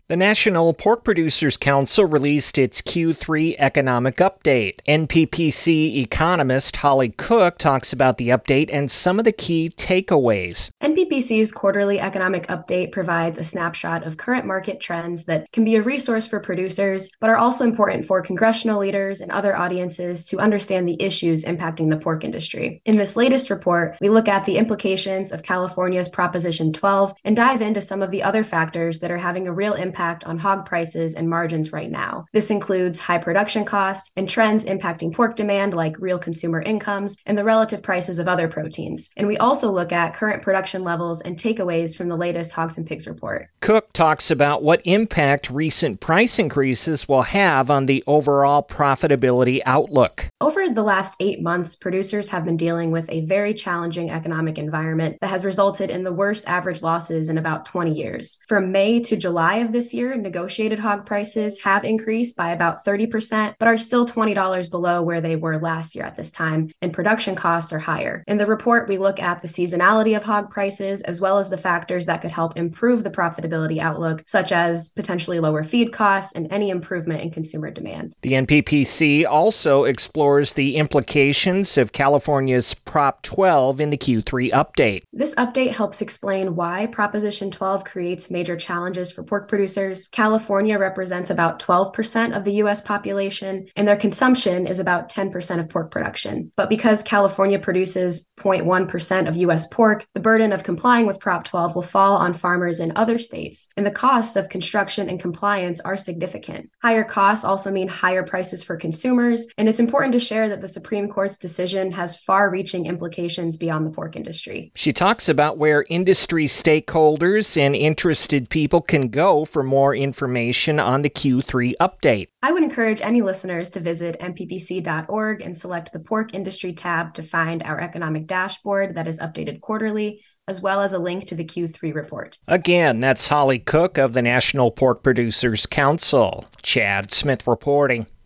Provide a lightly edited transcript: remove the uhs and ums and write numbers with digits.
The National Pork Producers Council released its Q3 economic update. NPPC economist Holly Cook talks about the update and some of the key takeaways. NPPC's quarterly economic update provides a snapshot of current market trends that can be a resource for producers, but are also important for congressional leaders and other audiences to understand the issues impacting the pork industry. In this latest report, we look at the implications of California's Proposition 12 and dive into some of the other factors that are having a real impact on hog prices and margins right now. This includes high production costs and trends impacting pork demand like real consumer incomes and the relative prices of other proteins. And we also look at current production levels and takeaways from the latest Hogs and Pigs report. Cook talks about what impact recent price increases will have on the overall profitability outlook. Over the last 8 months, producers have been dealing with a very challenging economic environment that has resulted in the worst average losses in about 20 years. From May to July of this year, negotiated hog prices have increased by about 30%, but are still $20 below where they were last year at this time, and production costs are higher. In the report, we look at the seasonality of hog prices, as well as the factors that could help improve the profitability outlook, such as potentially lower feed costs and any improvement in consumer demand. The NPPC also explores the implications of California's Prop 12 in the Q3 update. This update helps explain why Proposition 12 creates major challenges for pork producers. California represents about 12% of the U.S. population, and their consumption is about 10% of pork production. But because California produces 0.1% of U.S. pork, the burden of complying with Prop 12 will fall on farmers in other states, and the costs of construction and compliance are significant. Higher costs also mean higher prices for consumers, and it's important to share that the Supreme Court's decision has far-reaching implications beyond the pork industry. She talks about where industry stakeholders and interested people can go for more information on the Q3 update. I would encourage any listeners to visit nppc.org and select the Pork Industry tab to find our economic dashboard that is updated quarterly, as well as a link to the Q3 report. Again, that's Holly Cook of the National Pork Producers Council. Chad Smith reporting.